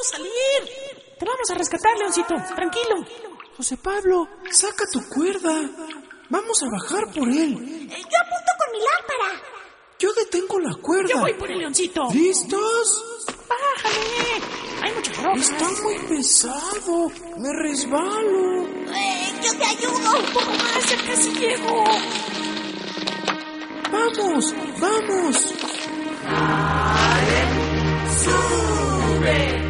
salir. Te vamos a rescatar, Leoncito. Tranquilo. José Pablo, saca tu cuerda. Vamos a bajar por él. Yo apunto con mi lámpara. Yo detengo la cuerda. Yo voy por el Leoncito. ¿Listos? Bájale. Hay mucha ropa. Está muy pesado. Me resbalo. Yo te ayudo. Un poco más, ya casi llego. ¡Vamos! ¡Vamos! ¡Sube!